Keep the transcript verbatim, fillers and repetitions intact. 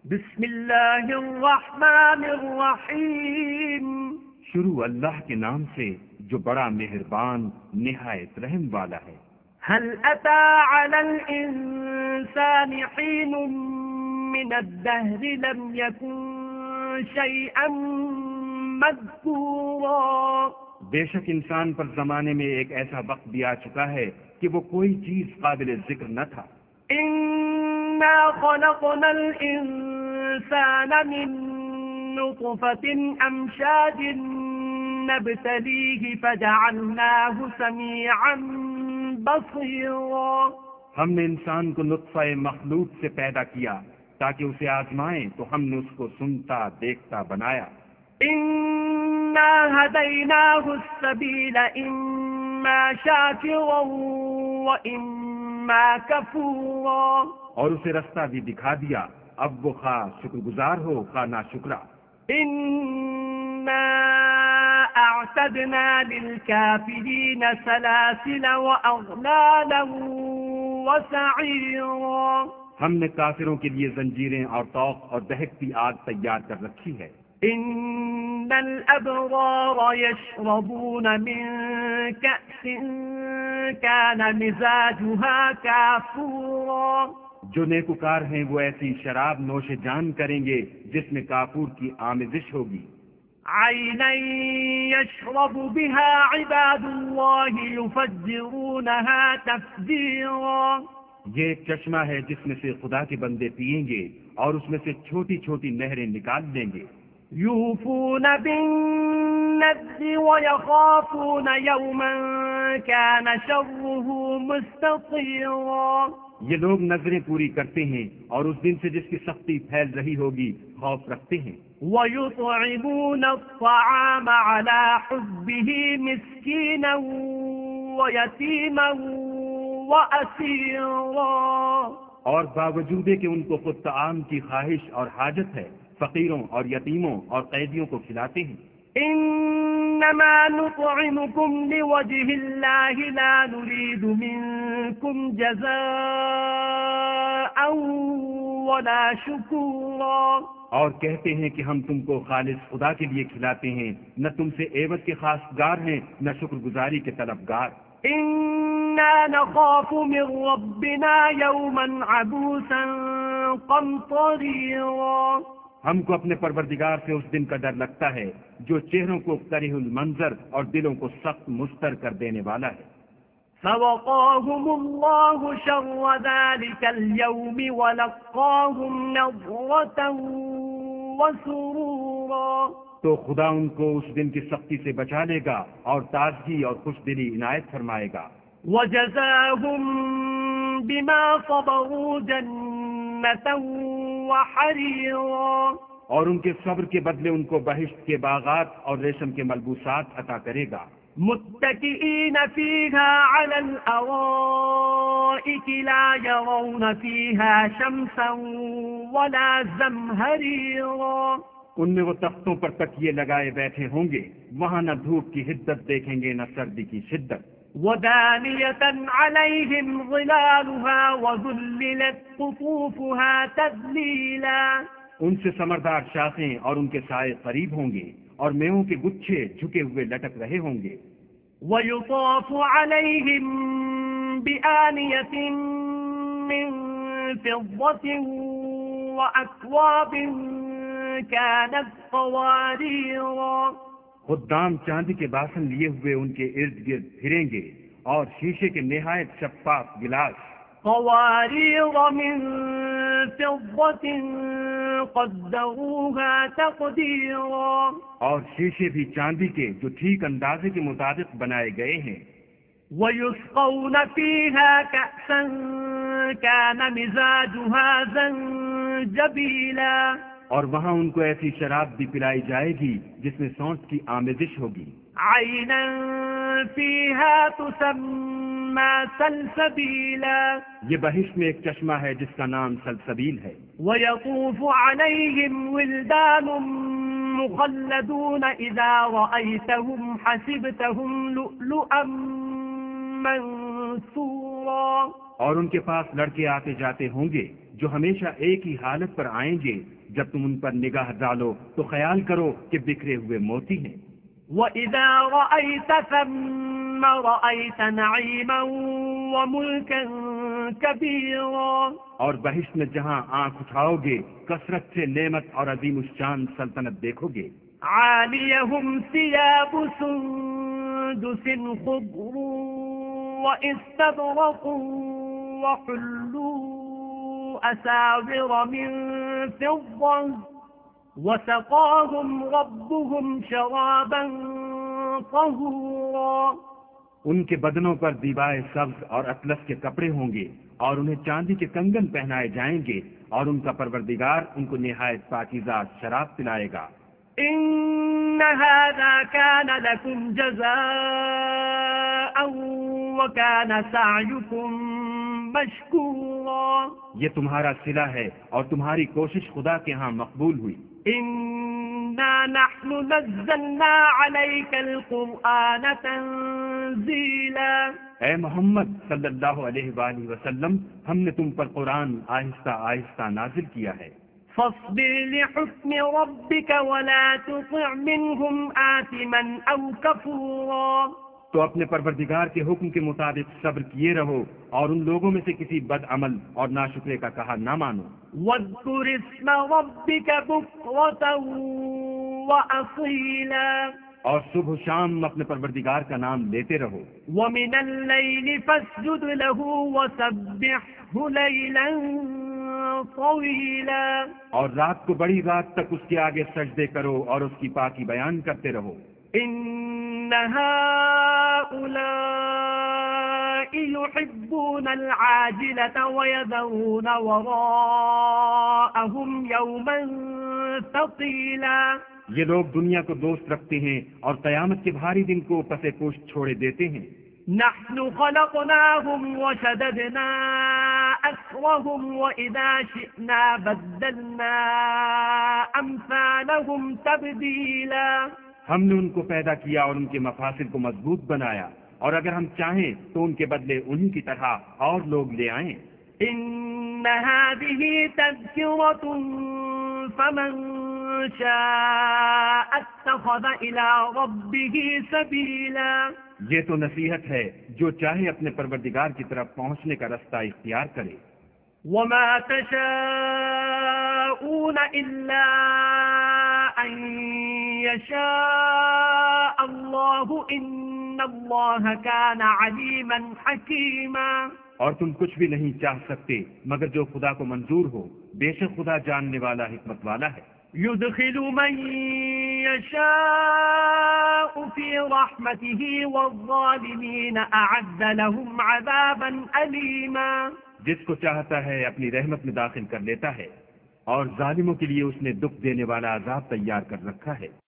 بسم اللہ الرحمن الرحیم، شروع اللہ کے نام سے جو بڑا مہربان نہایت رحم والا ہے۔ هل اتى على الانسان حين من الدهر لم يكن شيئا مذكورا۔ بے شک انسان پر زمانے میں ایک ایسا وقت بھی آ چکا ہے کہ وہ کوئی چیز قابل ذکر نہ تھا۔ انا خلقنا الانسان من نطفة امشاج نبتليه فجعلناه سميعا بصيرا۔ ہم نے انسان کو نطفہ مخلوق سے پیدا کیا تاکہ اسے آزمائیں تو ہم نے اس کو سنتا دیکھتا بنایا۔ انا هديناه السبيل اما شاكرا واما كفورا۔ اور اسے رستہ بھی دکھا دیا، اب وہ خواہ شکر گزار ہو خواہ ناشکرا۔ انا اعتدنا للكافرين سلاسل واغلالا وسعيرا۔ ہم نے کافروں کے لیے زنجیریں اور طوق اور دہکتی آگ تیار کر رکھی ہے۔ ان الابرار يشربون من كأس كان مزاجها كافورا۔ جو نیکوکار ہیں وہ ایسی شراب نوش جان کریں گے جس میں کافور کی آمیزش ہوگی۔ عینا یشرب بها عباد اللہ یفجرونها تفجیرا۔ یہ ایک چشمہ ہے جس میں سے خدا کے بندے پیئیں گے اور اس میں سے چھوٹی چھوٹی نہریں نکال دیں گے۔ یوفون بالنذر ویخافون یوما کان شره مستطیرا۔ یہ لوگ نظریں پوری کرتے ہیں اور اس دن سے جس کی سختی پھیل رہی ہوگی خوف رکھتے ہیں۔ وَيُطْعِمُونَ الطَّعَامَ عَلَى حُبِّهِ مِسْكِينًا وَيَتِيمًا وَأَسِيرًا۔ اور باوجود کہ ان کو خود طعام کی خواہش اور حاجت ہے، فقیروں اور یتیموں اور قیدیوں کو کھلاتے ہیں۔ انما نطعمكم لوجه الله لا نريد منكم جزاء ولا شكورا۔ اور کہتے ہیں کہ ہم تم کو خالص خدا کے لیے کھلاتے ہیں، نہ تم سے عوض کے خواستگار ہیں نہ شکر گزاری کے طلبگار۔ انا نخاف من ربنا يوما عبوسا قمطريرا۔ ہم کو اپنے پروردگار سے اس دن کا ڈر لگتا ہے جو چہروں کو کریہ المنظر اور دلوں کو سخت مستر کر دینے والا ہے۔ فوقاهم الله شر ذلك اليوم ولقاهم نضرة وسرورا۔ تو خدا ان کو اس دن کی سختی سے بچا لے گا اور تازگی اور خوش دلی عنایت فرمائے گا۔ وجزاهم بما صبروا جنة وحريرا۔ اور ان کے صبر کے بدلے ان کو بہشت کے باغات اور ریشم کے ملبوسات عطا کرے گا۔ متكئين فيها على الأرائك لا يرون فيها شمسا ولا زمهريرا۔ ان میں وہ تختوں پر تکیے لگائے بیٹھے ہوں گے، وہاں نہ دھوپ کی حدت دیکھیں گے نہ سردی کی شدت۔ ودانية عليهم ظلالها وذللت قطوفها تذليلا۔ ان سے ثمردار شاخیں اور ان کے سائے قریب ہوں گے اور میووں کے گچھے جھکے ہوئے لٹک رہے ہوں گے۔ ويطاف عليهم بآنية من فضة وأكواب كانت قواريرا۔ خدام چاندی کے باسن لیے ہوئے ان کے ارد گرد پھریں گے اور شیشے کے نہایت شفاف گلاس۔ قوارير من فضة قدروها تقديرا۔ اور شیشے بھی چاندی کے جو ٹھیک اندازے کے مطابق بنائے گئے ہیں۔ ويسقون فيها كأسا كان مزاجها زنجبيلا۔ اور وہاں ان کو ایسی شراب بھی پلائی جائے گی جس میں سونٹ کی آمیزش ہوگی۔ عينا فيها تسمى سلسبيلا۔ یہ بہشت میں ایک چشمہ ہے جس کا نام سلسبیل ہے۔ ويطوف عليهم ولدان مخلدون إذا رأيتهم حسبتهم لؤلؤا منثورا۔ اور ان کے پاس لڑکے آتے جاتے ہوں گے، جو ہمیشہ ایک ہی حالت پر آئیں گے. جب تم ان پر نگاہ ڈالو تو خیال کرو کہ بکھرے ہوئے موتی ہیں. وَإِذَا رَأَيْتَ ثَمَّ رَأَيْتَ نَعِيمًا وَمُلْكًا كَبِيرًا. اور بہشت میں جہاں آنکھ اٹھاؤ گے کثرت سے نعمت اور عظیم الشان سلطنت دیکھو گے. عَالِيَهُمْ ثِيَابُ سُندُسٍ خُضْرٌ وَإِسْتَبْرَقٌ وَحُلُّوا أَسَاوِرَ مِن فِضَّةٍ وَسَقَاهُمْ رَبُّهُمْ شَرَابًا طَهُورًا. ان کے بدنوں پر دیبائے سبز اور اطلس کے کپڑے ہوں گے اور انہیں چاندی کے کنگن پہنائے جائیں گے اور ان کا پروردگار ان کو نہایت پاکیزہ شراب پلائے گا. إن هذا كان لكم جزاء وكان سعيكم مشكورا. یہ تمہارا صلہ ہے اور تمہاری کوشش خدا کے ہاں مقبول ہوئی. إنا نحن نزلنا عليك القرآن تنزيلا. اے محمد صلی اللہ علیہ وآلہ وسلم، ہم نے تم پر قرآن آہستہ آہستہ نازل کیا ہے. فاصبر لحكم ربك ولا تطع منهم آثما أو كفورا. تو اپنے پروردگار کے حکم کے مطابق صبر کیے رہو اور ان لوگوں میں سے کسی بد عمل اور ناشکرے کا کہا نہ مانو. واذكر اسم ربك بكرة وأصيلا. اور صبح و شام اپنے پروردگار کا نام لیتے رہو. ومن الليل فاسجد له وسبحه ليلا طويلا. اور رات کو بڑی رات تک اس کے آگے سجدے کرو اور اس کی پاکی بیان کرتے رہو. إن هؤلاء يحبون العاجلة ويذرون وراءهم يوما ثقيلا. یہ لوگ دنیا کو دوست رکھتے ہیں اور قیامت کے بھاری دن کو پس پوش چھوڑے دیتے ہیں. نحن خلقناهم وشددنا أسرهم وإذا شئنا بدلنا أمثالهم تبديلا. ہم نے ان کو پیدا کیا اور ان کے مفاصل کو مضبوط بنایا اور اگر ہم چاہیں تو ان کے بدلے انہی کی طرح اور لوگ لے آئیں. إن هذه تذكرة فمن شاء اتخذ إلى ربه سبيلا. یہ تو نصیحت ہے جو چاہے اپنے پروردگار کی طرف پہنچنے کا رستہ اختیار کرے. وما تشاءون إلا أن يشاء الله إن الله كان عليما حكيما. اور تم کچھ بھی نہیں چاہ سکتے مگر جو خدا کو منظور ہو، بے شک خدا جاننے والا حکمت والا ہے. يدخل من يشاء في رحمته والظالمين أعد لهم عذابا أليما. جس کو چاہتا ہے اپنی رحمت میں داخل کر لیتا ہے اور ظالموں کے لیے اس نے دکھ دینے والا عذاب تیار کر رکھا ہے.